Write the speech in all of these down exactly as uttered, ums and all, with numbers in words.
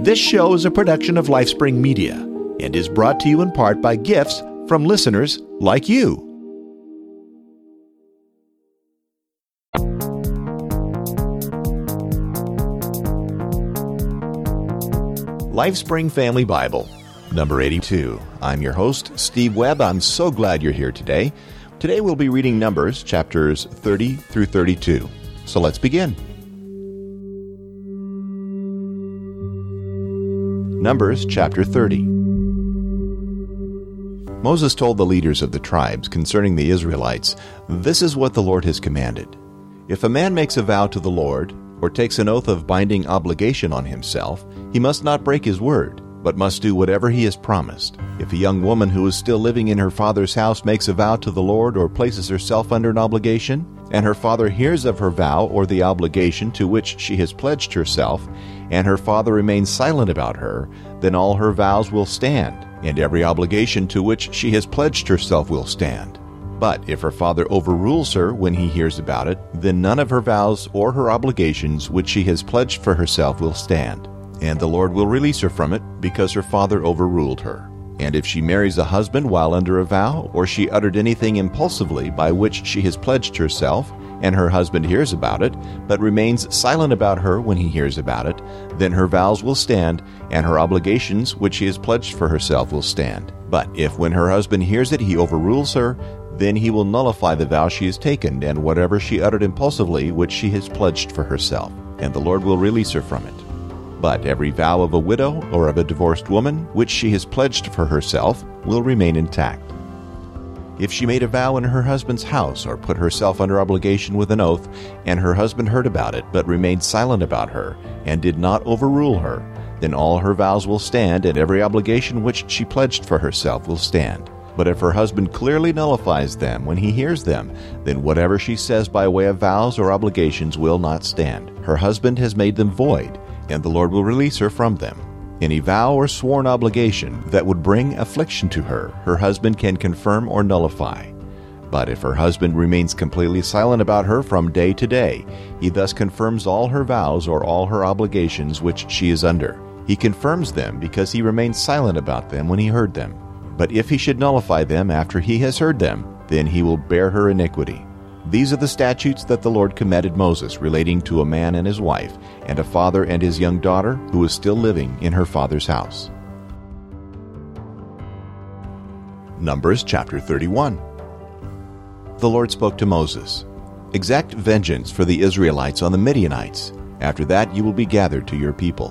This show is a production of LifeSpring Media and is brought to you in part by gifts from listeners like you. LifeSpring Family Bible, number eighty-two. I'm your host, Steve Webb. I'm so glad you're here today. Today we'll be reading Numbers, chapters thirty through thirty-two. So let's begin. Numbers chapter thirty. Moses told the leaders of the tribes concerning the Israelites, "This is what the Lord has commanded. If a man makes a vow to the Lord, or takes an oath of binding obligation on himself, he must not break his word, but must do whatever he has promised. If a young woman who is still living in her father's house makes a vow to the Lord or places herself under an obligation, and her father hears of her vow or the obligation to which she has pledged herself, and her father remains silent about her, then all her vows will stand, and every obligation to which she has pledged herself will stand. But if her father overrules her when he hears about it, then none of her vows or her obligations which she has pledged for herself will stand, and the Lord will release her from it, because her father overruled her. And if she marries a husband while under a vow, or she uttered anything impulsively by which she has pledged herself, and her husband hears about it, but remains silent about her when he hears about it, then her vows will stand, and her obligations which she has pledged for herself will stand. But if when her husband hears it he overrules her, then he will nullify the vow she has taken, and whatever she uttered impulsively which she has pledged for herself, and the Lord will release her from it. But every vow of a widow or of a divorced woman which she has pledged for herself will remain intact. If she made a vow in her husband's house or put herself under obligation with an oath, and her husband heard about it but remained silent about her and did not overrule her, then all her vows will stand, and every obligation which she pledged for herself will stand. But if her husband clearly nullifies them when he hears them, then whatever she says by way of vows or obligations will not stand. Her husband has made them void, and the Lord will release her from them. Any vow or sworn obligation that would bring affliction to her, her husband can confirm or nullify. But if her husband remains completely silent about her from day to day, he thus confirms all her vows or all her obligations which she is under. He confirms them because he remained silent about them when he heard them. But if he should nullify them after he has heard them, then he will bear her iniquity. These are the statutes that the Lord commanded Moses relating to a man and his wife, and a father and his young daughter who is still living in her father's house. Numbers chapter thirty-one. The Lord spoke to Moses, "Exact vengeance for the Israelites on the Midianites. After that you will be gathered to your people."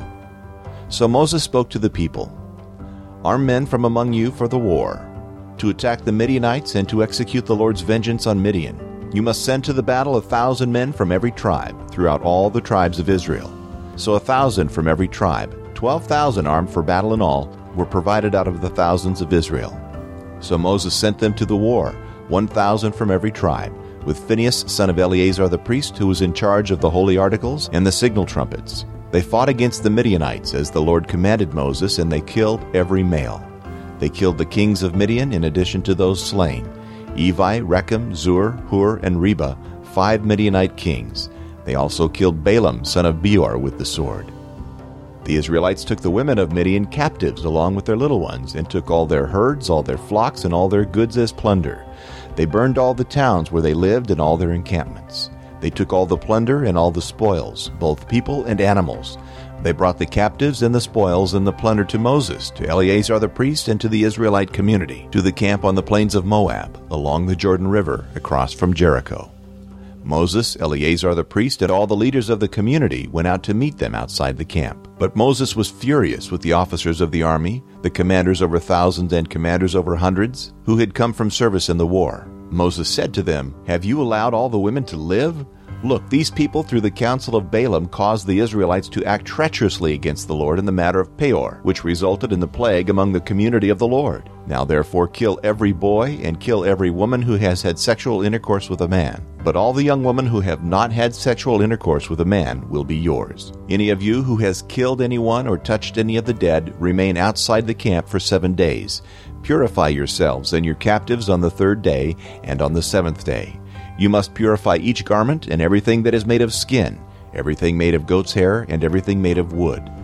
So Moses spoke to the people, "Arm men from among you for the war, to attack the Midianites and to execute the Lord's vengeance on Midian. You must send to the battle a thousand men from every tribe, throughout all the tribes of Israel." So a thousand from every tribe, twelve thousand armed for battle in all, were provided out of the thousands of Israel. So Moses sent them to the war, one thousand from every tribe, with Phinehas son of Eleazar the priest, who was in charge of the holy articles and the signal trumpets. They fought against the Midianites as the Lord commanded Moses, and they killed every male. They killed the kings of Midian in addition to those slain: Evi, Rechem, Zur, Hur, and Reba, five Midianite kings. They also killed Balaam, son of Beor, with the sword. The Israelites took the women of Midian captives along with their little ones, and took all their herds, all their flocks, and all their goods as plunder. They burned all the towns where they lived and all their encampments. They took all the plunder and all the spoils, both people and animals. They brought the captives and the spoils and the plunder to Moses, to Eleazar the priest, and to the Israelite community, to the camp on the plains of Moab, along the Jordan River, across from Jericho. Moses, Eleazar the priest, and all the leaders of the community went out to meet them outside the camp. But Moses was furious with the officers of the army, the commanders over thousands and commanders over hundreds, who had come from service in the war. Moses said to them, "Have you allowed all the women to live? Look, these people through the counsel of Balaam caused the Israelites to act treacherously against the Lord in the matter of Peor, which resulted in the plague among the community of the Lord. Now therefore kill every boy and kill every woman who has had sexual intercourse with a man. But all the young women who have not had sexual intercourse with a man will be yours. Any of you who has killed anyone or touched any of the dead, remain outside the camp for seven days. Purify yourselves and your captives on the third day and on the seventh day. You must purify each garment and everything that is made of skin, everything made of goat's hair, and everything made of wood.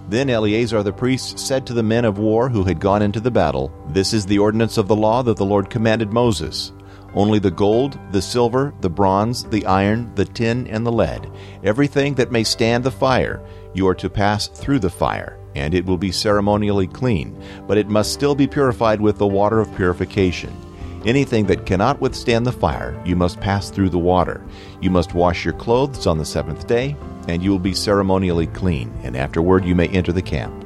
Then Eleazar the priest said to the men of war who had gone into the battle, "This is the ordinance of the law that the Lord commanded Moses. Only the gold, the silver, the bronze, the iron, the tin, and the lead, everything that may stand the fire, you are to pass through the fire, and it will be ceremonially clean, but it must still be purified with the water of purification. Anything that cannot withstand the fire, you must pass through the water. You must wash your clothes on the seventh day, and you will be ceremonially clean, and afterward you may enter the camp."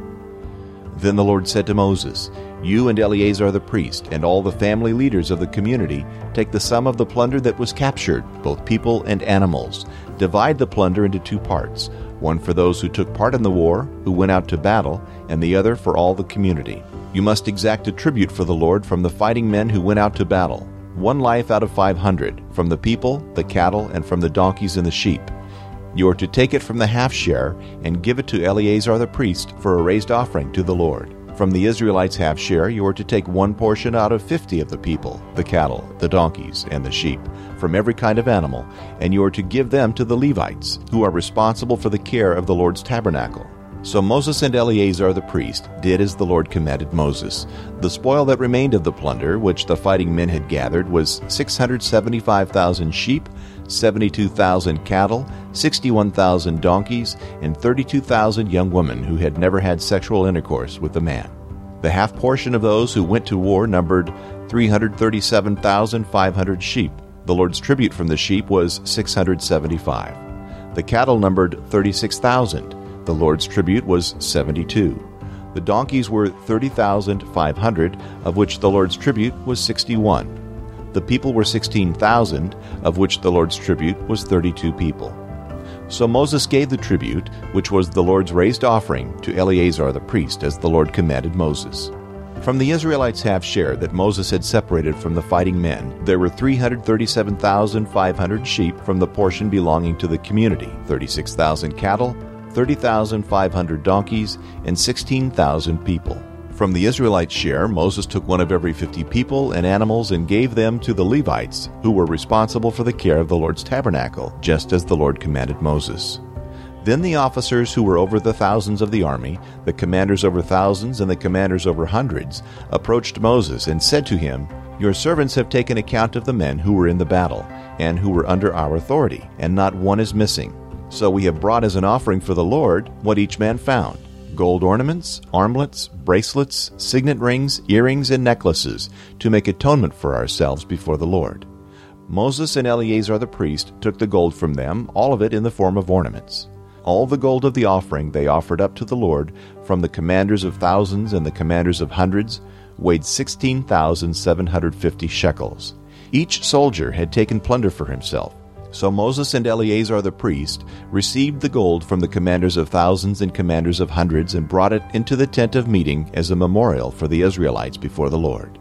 Then the Lord said to Moses, "You and Eleazar the priest, and all the family leaders of the community, take the sum of the plunder that was captured, both people and animals. Divide the plunder into two parts, one for those who took part in the war, who went out to battle, and the other for all the community. You must exact a tribute for the Lord from the fighting men who went out to battle, one life out of five hundred, from the people, the cattle, and from the donkeys and the sheep. You are to take it from the half-share and give it to Eleazar the priest for a raised offering to the Lord. From the Israelites' half-share you are to take one portion out of fifty of the people, the cattle, the donkeys, and the sheep, from every kind of animal, and you are to give them to the Levites, who are responsible for the care of the Lord's tabernacle." So Moses and Eleazar the priest did as the Lord commanded Moses. The spoil that remained of the plunder which the fighting men had gathered was six hundred seventy-five thousand sheep, seventy-two thousand cattle, sixty-one thousand donkeys, and thirty-two thousand young women who had never had sexual intercourse with a man. The half portion of those who went to war numbered three hundred thirty-seven thousand five hundred sheep. The Lord's tribute from the sheep was six hundred seventy-five. The cattle numbered thirty-six thousand. The Lord's tribute was seventy-two. The donkeys were thirty thousand five hundred, of which the Lord's tribute was sixty-one. The people were sixteen thousand, of which the Lord's tribute was thirty-two people. So Moses gave the tribute, which was the Lord's raised offering, to Eleazar the priest, as the Lord commanded Moses. From the Israelites' half-share that Moses had separated from the fighting men, there were three hundred thirty-seven thousand five hundred sheep from the portion belonging to the community, thirty-six thousand cattle, thirty thousand five hundred donkeys, and sixteen thousand people. From the Israelites' share, Moses took one of every fifty people and animals and gave them to the Levites, who were responsible for the care of the Lord's tabernacle, just as the Lord commanded Moses. Then the officers who were over the thousands of the army, the commanders over thousands and the commanders over hundreds, approached Moses and said to him, "Your servants have taken account of the men who were in the battle, and who were under our authority, and not one is missing. So we have brought as an offering for the Lord what each man found: gold ornaments, armlets, bracelets, signet rings, earrings, and necklaces, to make atonement for ourselves before the Lord." Moses and Eleazar the priest took the gold from them, all of it in the form of ornaments. All the gold of the offering they offered up to the Lord from the commanders of thousands and the commanders of hundreds weighed sixteen thousand seven hundred fifty shekels. Each soldier had taken plunder for himself. So Moses and Eleazar the priest received the gold from the commanders of thousands and commanders of hundreds and brought it into the tent of meeting as a memorial for the Israelites before the Lord.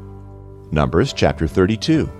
Numbers chapter thirty-two.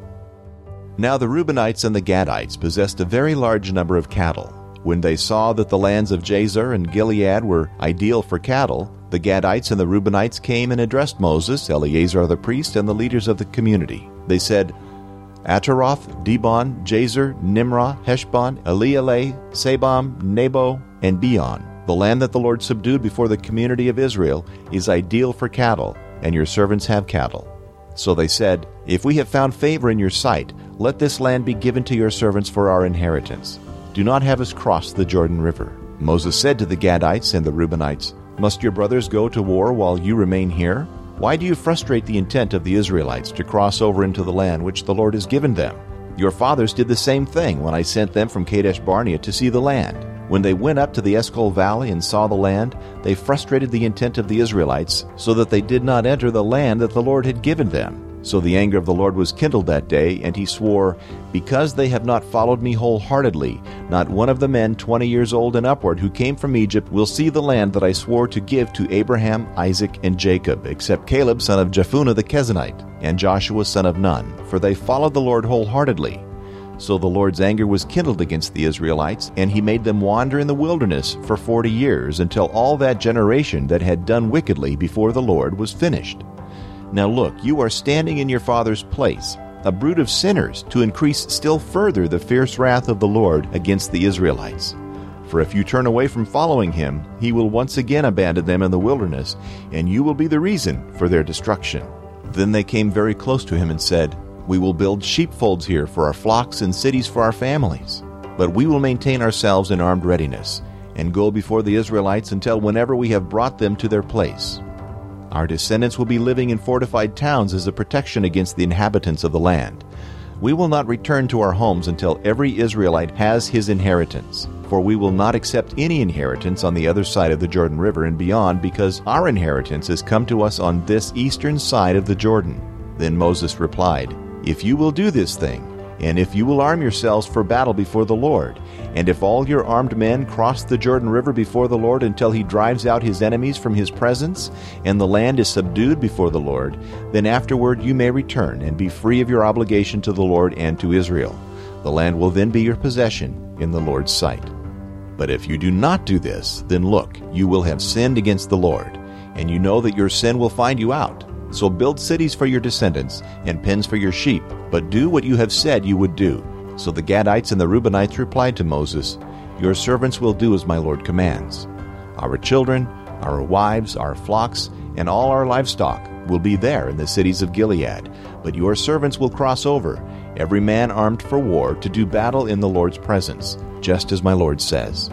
Now the Reubenites and the Gadites possessed a very large number of cattle. When they saw that the lands of Jazer and Gilead were ideal for cattle, the Gadites and the Reubenites came and addressed Moses, Eleazar the priest, and the leaders of the community. They said, "Ataroth, Dibon, Jazer, Nimrah, Heshbon, Elealeh, Sebam, Nebo, and Beon, the land that the Lord subdued before the community of Israel, is ideal for cattle, and your servants have cattle." So they said, "If we have found favor in your sight, let this land be given to your servants for our inheritance. Do not have us cross the Jordan River." Moses said to the Gadites and the Reubenites, "Must your brothers go to war while you remain here? Why do you frustrate the intent of the Israelites to cross over into the land which the Lord has given them? Your fathers did the same thing when I sent them from Kadesh Barnea to see the land. When they went up to the Eshcol Valley and saw the land, they frustrated the intent of the Israelites, so that they did not enter the land that the Lord had given them. So the anger of the Lord was kindled that day, and he swore, 'Because they have not followed me wholeheartedly, not one of the men twenty years old and upward who came from Egypt will see the land that I swore to give to Abraham, Isaac, and Jacob, except Caleb son of Jephunneh the Kenizzite, and Joshua son of Nun, for they followed the Lord wholeheartedly.' So the Lord's anger was kindled against the Israelites, and he made them wander in the wilderness for forty years, until all that generation that had done wickedly before the Lord was finished. Now look, you are standing in your father's place, a brood of sinners, to increase still further the fierce wrath of the Lord against the Israelites. For if you turn away from following him, he will once again abandon them in the wilderness, and you will be the reason for their destruction." Then they came very close to him and said, "We will build sheepfolds here for our flocks and cities for our families. But we will maintain ourselves in armed readiness, and go before the Israelites until whenever we have brought them to their place. Our descendants will be living in fortified towns as a protection against the inhabitants of the land. We will not return to our homes until every Israelite has his inheritance, for we will not accept any inheritance on the other side of the Jordan River and beyond, because our inheritance has come to us on this eastern side of the Jordan." Then Moses replied, "If you will do this thing, and if you will arm yourselves for battle before the Lord, and if all your armed men cross the Jordan River before the Lord until he drives out his enemies from his presence, and the land is subdued before the Lord, then afterward you may return and be free of your obligation to the Lord and to Israel. The land will then be your possession in the Lord's sight. But if you do not do this, then look, you will have sinned against the Lord, and you know that your sin will find you out. So build cities for your descendants and pens for your sheep, but do what you have said you would do." So the Gadites and the Reubenites replied to Moses, "Your servants will do as my Lord commands. Our children, our wives, our flocks, and all our livestock will be there in the cities of Gilead, but your servants will cross over, every man armed for war, to do battle in the Lord's presence, just as my Lord says."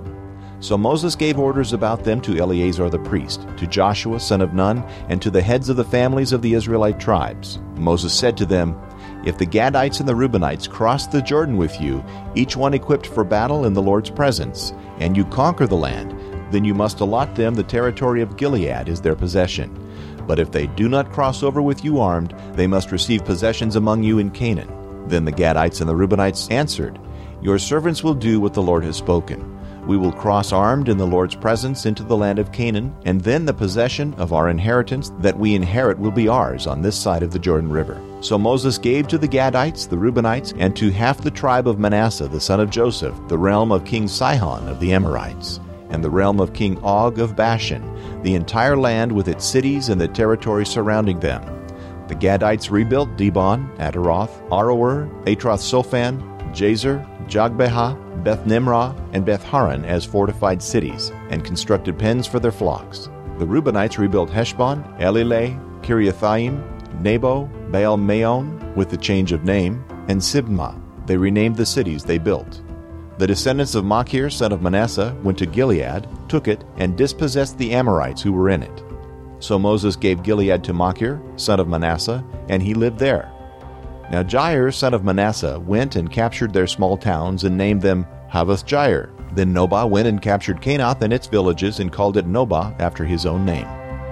So Moses gave orders about them to Eleazar the priest, to Joshua son of Nun, and to the heads of the families of the Israelite tribes. Moses said to them, "If the Gadites and the Reubenites cross the Jordan with you, each one equipped for battle in the Lord's presence, and you conquer the land, then you must allot them the territory of Gilead as their possession. But if they do not cross over with you armed, they must receive possessions among you in Canaan." Then the Gadites and the Reubenites answered, "Your servants will do what the Lord has spoken. We will cross armed in the Lord's presence into the land of Canaan, and then the possession of our inheritance that we inherit will be ours on this side of the Jordan River." So Moses gave to the Gadites, the Reubenites, and to half the tribe of Manasseh the son of Joseph the realm of King Sihon of the Amorites, and the realm of King Og of Bashan, the entire land with its cities and the territory surrounding them. The Gadites rebuilt Dibon, Ataroth, Aroer, Atroth-Sophan, Jazer, Jogbehah, Beth-Nimrah, and Beth-Haran as fortified cities, and constructed pens for their flocks. The Reubenites rebuilt Heshbon, Elileh, Kiriathaim, Nebo, Baal-Meon, with the change of name, and Sibmah. They renamed the cities they built. The descendants of Machir, son of Manasseh, went to Gilead, took it, and dispossessed the Amorites who were in it. So Moses gave Gilead to Machir, son of Manasseh, and he lived there. Now Jair, son of Manasseh, went and captured their small towns and named them Havoth-Jair. Then Nobah went and captured Canath and its villages and called it Nobah after his own name.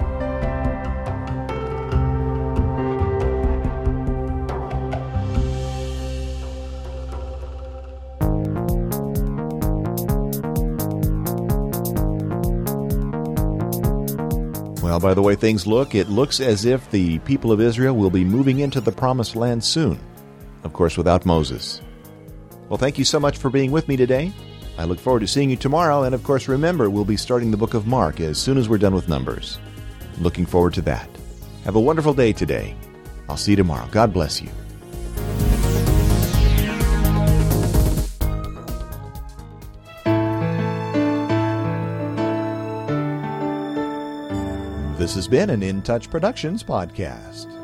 Well, by the way things look, it looks as if the people of Israel will be moving into the Promised Land soon. Of course, without Moses. Well, thank you so much for being with me today. I look forward to seeing you tomorrow, and of course, remember, we'll be starting the book of Mark as soon as we're done with Numbers. Looking forward to that. Have a wonderful day today. I'll see you tomorrow. God bless you. This has been an In Touch Productions podcast.